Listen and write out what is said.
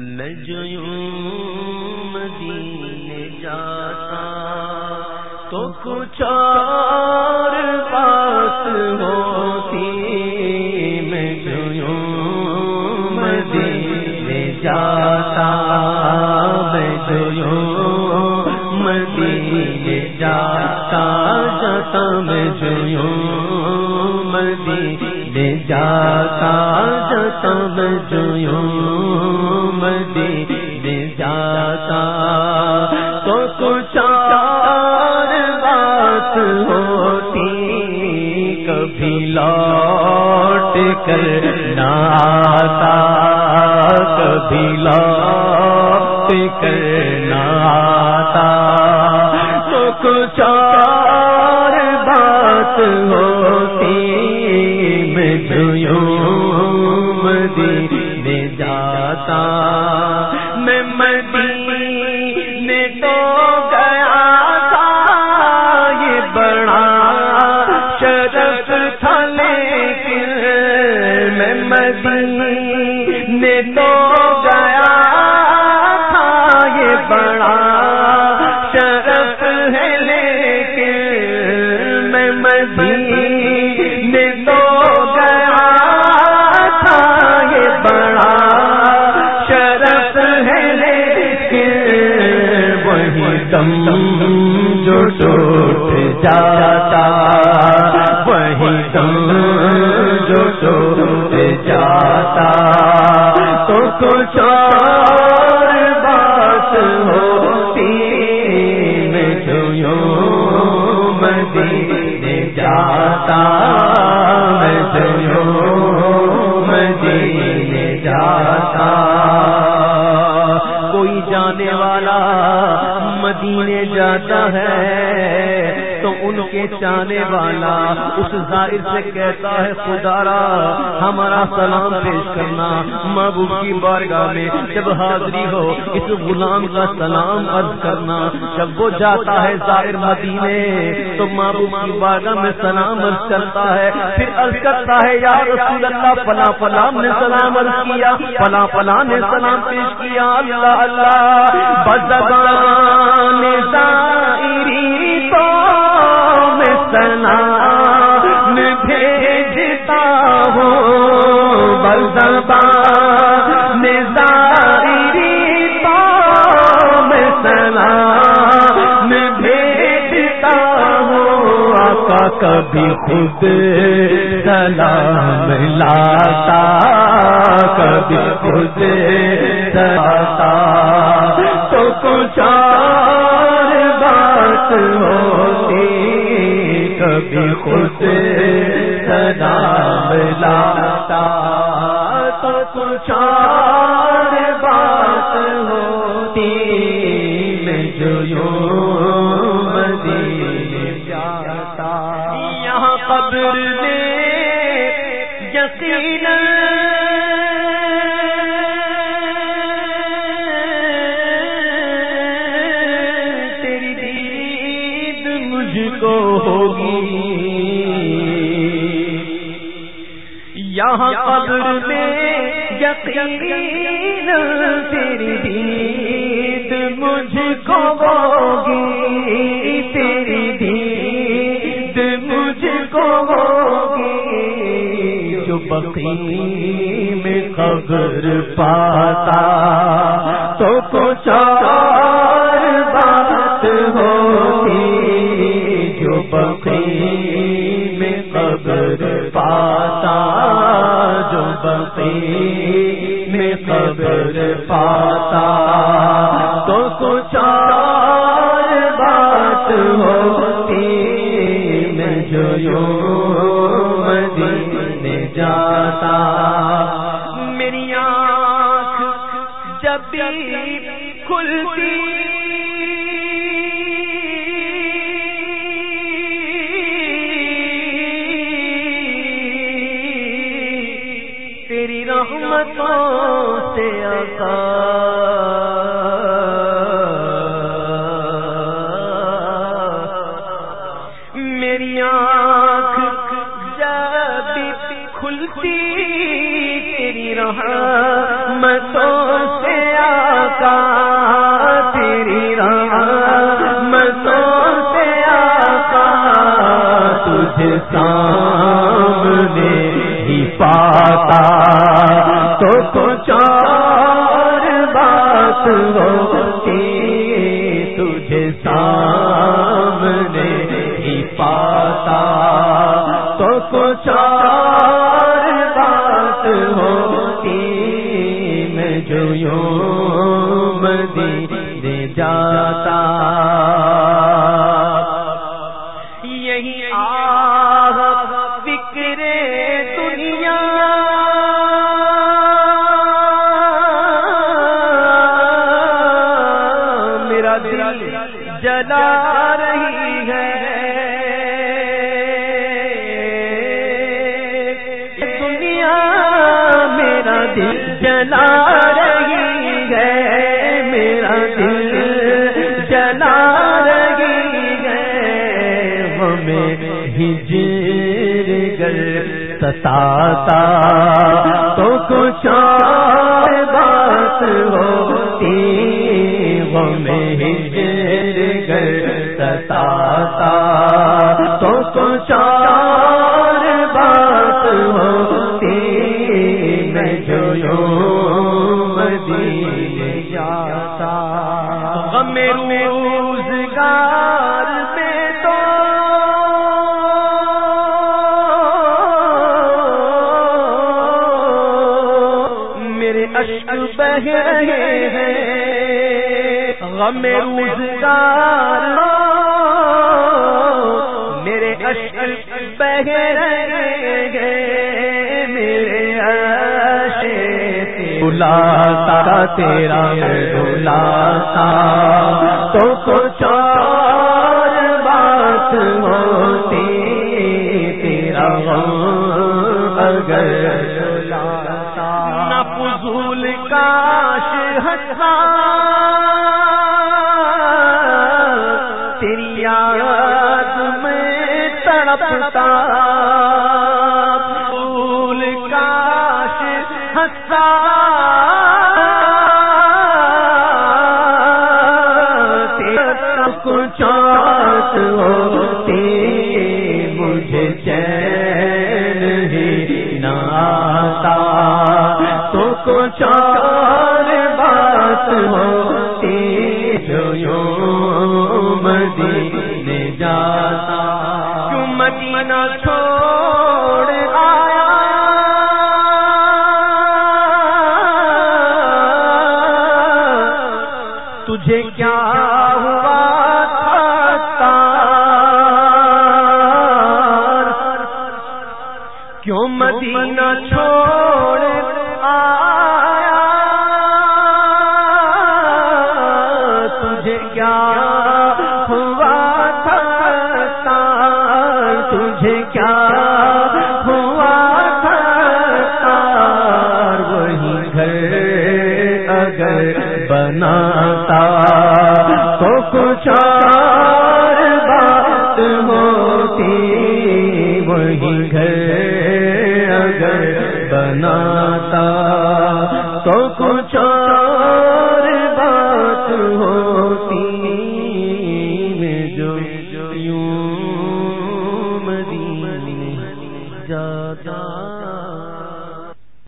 میں جو یوں مدینے جاتا تو کچھ اور بات ہوتی، میں جو یوں مدینے جاتا، میں جو یوں مدینے جاتا جاتا، میں جو یوں مدینے جاتا جاتا، میں جو یوں مدینے جاتا تو کچھ اور بات ہوتی، کبھی لوٹ کر نہ آتا، کبھی لوٹ کر نہ آتا تو کچھ اور بات ہوتی، میں جو یوں مدینے جاتا، میں مدینے تو گیا تھا، یہ بڑا شرف تھا، لیکن میں مدینے تو گیا تھا، یہ بڑا شرف ہے، لیکن میں مدینے تو گیا تھا، یہ بڑا شرف ہے، لیکن وہی دم جو ٹوٹ جاتا، وہی دم جو ٹوٹ جاتا تو کچھ اور بات ہوتی، میں جو یوں مدینے جاتا، میں جو یوں مدینے جاتا۔ کوئی جانے والا مدینے جاتا ہے تو ان کے چاہنے والا اس زائر سے کہتا ہے، خدا را ہمارا سلام پیش کرنا، محبوب کی بارگاہ میں جب حاضری ہو اس غلام کا سلام عرض کرنا۔ جب وہ جاتا ہے زائر مدینے تو محبوب کی بارگاہ میں سلام عرض کرتا ہے، پھر عرض کرتا ہے یا رسول اللہ فلاں فلاں نے سلام عرض کیا، فلاں فلاں نے سلام پیش کیا، اللہ اللہ بزبان زائری تو میں سلام بھیجتا ہوں، بزبان زائری تو میں سلام بھیجتا ہوں، آقا کبھی خود سلام لاتا، کبھی خود لاتا تو کچھ اور بات ہوتی، کبھی خود سلام لاتا تو کچھ اور بات ہوتی، میں جو یوں مدینے جاتا۔ یہاں قبر میں یقیناً تیری دید مجھ کو ہوگی، یہاں قبر میں یقیناً تیری دید مجھ کو ہوگی، تیری دید مجھ کو ہوگی، جو بقیع میں قبر پاتا تو کچھ اور بات ہوتی، جو بقیع میں قبر پاتا، جو بقیع میں قبر پاتا تو کچھ اور بات ہوتی، میں جو یوں مدینے جاتا۔ میری آنکھ جب بھی کھلتی تیری رحمتوں سے آقا، میری آنکھ جب بھی کھلتی تیری رحمتوں سے تجھے سامنے ہی پاتا تو کچھ اور بات ہوتی، تجھے سامنے ہی پاتا تو کچھ اور بات ہوتی، میں جو یوں مدینے جاتا۔ یہی آہ فکر دنیا میرا دل جلا رہی ہے، دنیا میرا دل جلا رہی ہے، میرا دل جلا رہی ہے، ہمیں ہجر گر ستاتا تو کچھ اور بات ہوتی، ہمیں ہجر گر ستاتا تو کچھ اور بات ہوتی، میں جو یوں مدینے جاتا۔ غم روزگار میں تو میرے اشک بہ رہے ہیں، غم روزگار میرے اشک بہ رہے ہیں، میرے اشک بلاتا تیرا بلاتا تو کچھ اور بات ہوتی، تیرا غم اگر بلاتا نہ فضول کاش ہنسا تیری یاد میں تڑپتا، فضول کاش ہنسا تیرا کچھ ہوتی، مجھے چین ہی نہ آتا تو کچھ اور بات ہوتی، جو یوں مدینے جاتا۔ کیوں مدینہ چھوڑ آیا تجھے کیا ہوا تھا، کیوں مدینہ چھوڑ آیا تجھے کیا ہوا تھا، تجھے کیا ہوا تھا، وہی گھر اگر بناتا تو کچھ اور بات ہوتی، وہی گھر اگر بناتا تو کچھ